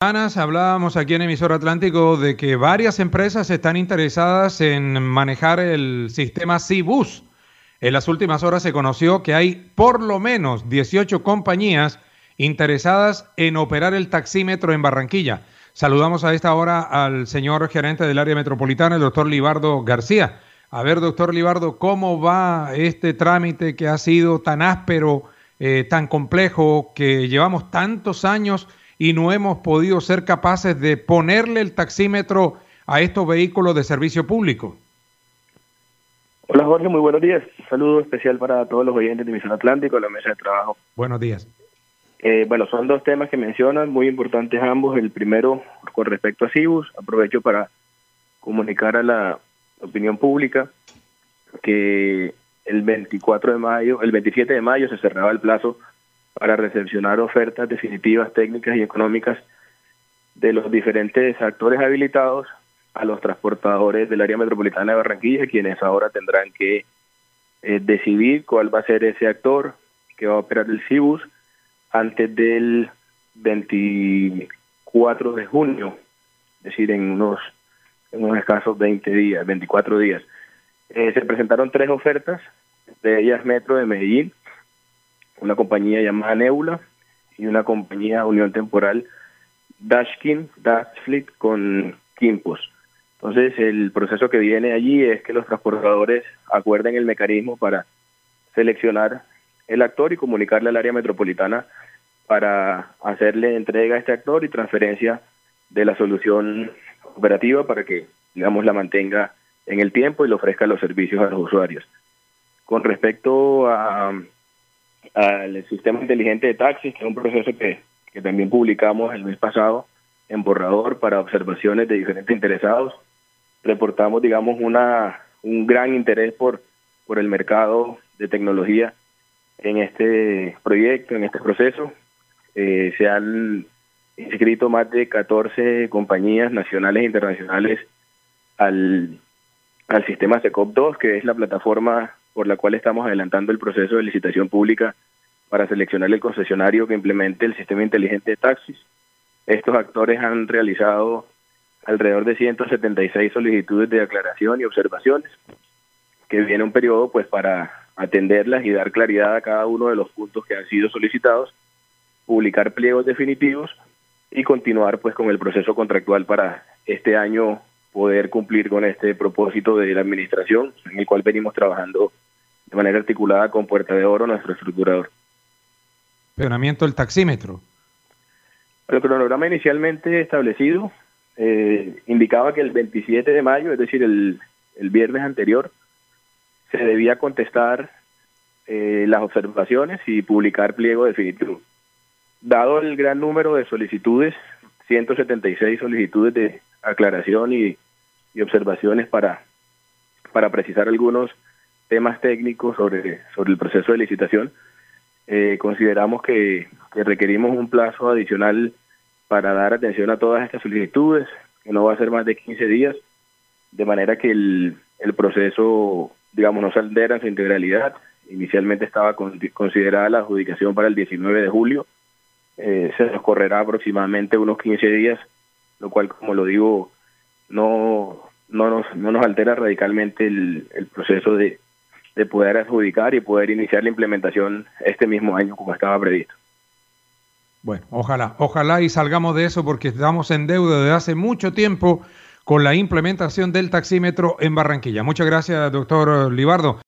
Semanas hablábamos aquí en Emisor Atlántico de que varias empresas están interesadas en manejar el sistema C-Bus. En las últimas horas se conoció que hay por lo menos 18 compañías interesadas en operar el taxímetro en Barranquilla. Saludamos a esta hora al señor gerente del área metropolitana, el doctor Libardo García. A ver, doctor Libardo, ¿cómo va este trámite que ha sido tan áspero, tan complejo, que llevamos tantos años y no hemos podido ser capaces de ponerle el taxímetro a estos vehículos de servicio público? Hola Jorge, muy buenos días. Un saludo especial para todos los oyentes de Emisor Atlántico, la mesa de trabajo. Buenos días. Bueno, son dos temas que mencionan, muy importantes ambos. El primero, con respecto a C-Bus, aprovecho para comunicar a la opinión pública que el 27 de mayo se cerraba el plazo para recepcionar ofertas definitivas, técnicas y económicas de los diferentes actores habilitados a los transportadores del área metropolitana de Barranquilla, quienes ahora tendrán que decidir cuál va a ser ese actor que va a operar el C-Bus antes del 24 de junio, es decir, en unos escasos 24 días. Se presentaron 3 ofertas, de ellas Metro de Medellín, una compañía llamada Nebula y una compañía Unión Temporal Dashfleet con Quimpos. Entonces el proceso que viene allí es que los transportadores acuerden el mecanismo para seleccionar el actor y comunicarle al área metropolitana para hacerle entrega a este actor y transferencia de la solución operativa para que, digamos, la mantenga en el tiempo y le ofrezca los servicios a los usuarios. Con respecto al sistema inteligente de taxis, que es un proceso que también publicamos el mes pasado en borrador para observaciones de diferentes interesados, reportamos, digamos, un gran interés por el mercado de tecnología en este proyecto, en este proceso. Se han inscrito más de 14 compañías nacionales e internacionales al sistema SECOP2, que es la plataforma por la cual estamos adelantando el proceso de licitación pública para seleccionar el concesionario que implemente el sistema inteligente de taxis. Estos actores han realizado alrededor de 176 solicitudes de aclaración y observaciones, que viene un periodo pues para atenderlas y dar claridad a cada uno de los puntos que han sido solicitados, publicar pliegos definitivos y continuar pues con el proceso contractual para este año poder cumplir con este propósito de la administración, en el cual venimos trabajando de manera articulada con Puerta de Oro, nuestro estructurador. Funcionamiento del taxímetro. El cronograma inicialmente establecido indicaba que el 27 de mayo, es decir, el viernes anterior, se debía contestar las observaciones y publicar pliego definitivo. Dado el gran número de solicitudes, 176 solicitudes de aclaración y observaciones para precisar algunos temas técnicos sobre el proceso de licitación, consideramos que requerimos un plazo adicional para dar atención a todas estas solicitudes, que no va a ser más de 15 días, de manera que el proceso, digamos, no saldrá en su integralidad. Inicialmente estaba considerada la adjudicación para el 19 de julio, se nos correrá aproximadamente unos 15 días, lo cual, como lo digo, no nos altera radicalmente el proceso de poder adjudicar y poder iniciar la implementación este mismo año como estaba previsto. Bueno, ojalá y salgamos de eso, porque estamos en deuda desde hace mucho tiempo con la implementación del taxímetro en Barranquilla. Muchas gracias, doctor Libardo.